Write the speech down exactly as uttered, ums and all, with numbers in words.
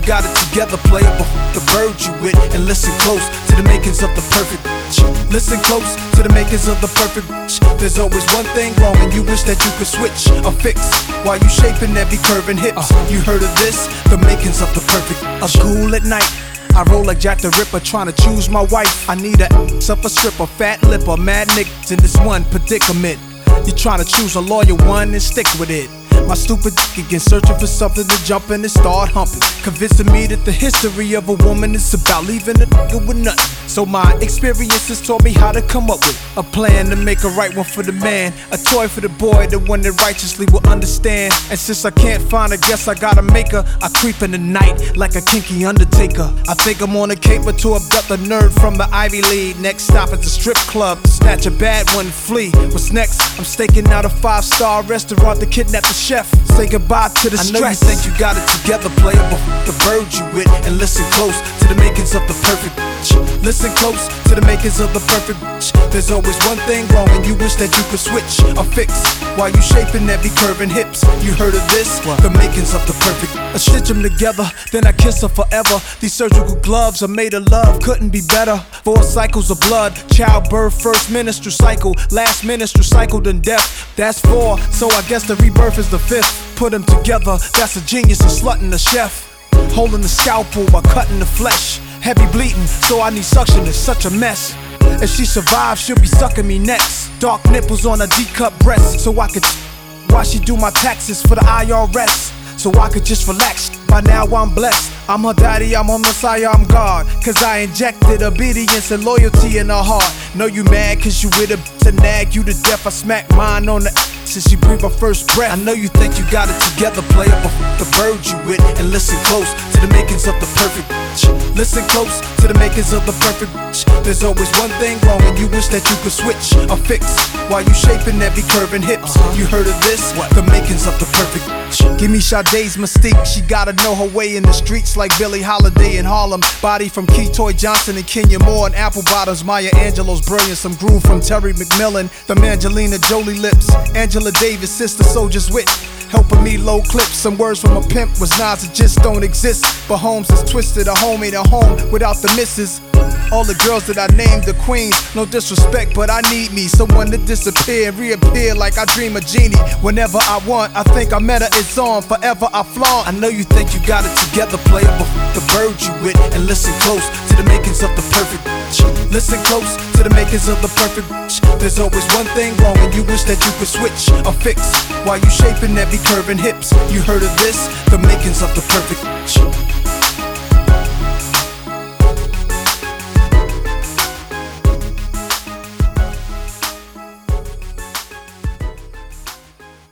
got it together, player, but f the bird you with. And listen close to the makings of the perfect bitch. Listen close to the makings of the perfect bitch. There's always one thing wrong and you wish that you could switch or fix while you shaping every curve and hips. uh, You heard of this? The makings of the perfect bitch. A cool at night, I roll like Jack the Ripper, trying to choose my wife. I need a ass up a stripper, fat lipper, mad niggas in this one predicament. You trying to choose a loyal one and stick with it. My stupid dick again, searching for something to jump in and start humping, convincing me that the history of a woman is about leaving a nigga with nothing. So my experiences taught me how to come up with a plan to make a right one for the man, a toy for the boy, the one that righteously will understand. And since I can't find her, guess I gotta make her. I creep in the night like a kinky undertaker. I think I'm on a caper to abduct a nerd from the Ivy League. Next stop at the strip club to snatch a bad one and flee. What's next? I'm staking out a five-star restaurant to kidnap the chef. Say goodbye to the stress. I know you think you got it together, player, but f the bird you with. And listen close to the makings of the perfect bitch. Listen close to the makings of the perfect bitch. There's always one thing wrong and you wish that you could switch or fix while you shaping every curve and hips. You heard of this? What? The makings of the perfect. I stitch them together, then I kiss her forever. These surgical gloves are made of love, couldn't be better. Four cycles of blood, childbirth, first menstrual cycle, last menstrual cycle, then death. That's four, so I guess the rebirth is the fifth. Put them together, that's a genius, a slut and a chef. Holding the scalpel while cutting the flesh. Heavy bleeding, so I need suction, it's such a mess. If she survives, she'll be sucking me next. Dark nipples on a D-cup breast, so I could while she do my taxes for the I R S, so I could just relax. By now I'm blessed, I'm her daddy, I'm her messiah, I'm God. Cause I injected obedience and loyalty in her heart. Know you mad cause you with a bitch and nag you to death. I smack mine on the since she breathed her first breath. I know you think you got it together, player, but f the bird you with. And listen close to the makings of the perfect bitch. Listen close to the makings of the perfect bitch. There's always one thing wrong and you wish that you could switch or fix while you shaping every curve and hips. uh-huh. You heard of this? What? The makings of the perfect bitch. Give me Sade's mystique, she gotta know her way in the streets like Billie Holiday in Harlem. Body from Ketoy Johnson and Kenya Moore and Apple Bottoms. Maya Angelou's brilliant, some groove from Terry McMillan. The Angelina Jolie lips, Angela Davis, sister soldier's wit. Helping me low clips, some words from a pimp was Nas that just don't exist. But Holmes is twisted, a home ain't a home without the missus. All the girls that I named the queens, no disrespect, but I need me someone to disappear and reappear like I dream a genie. Whenever I want, I think I met her, it's on, forever I flaunt. I know you think you got it together, player, but f the bird you with. And listen close to the makings of the perfect bitch. Listen close to the makings of the perfect bitch. There's always one thing wrong and you wish that you could switch or fix while you shaping every curve and hips. You heard of this? The makings of the perfect bitch.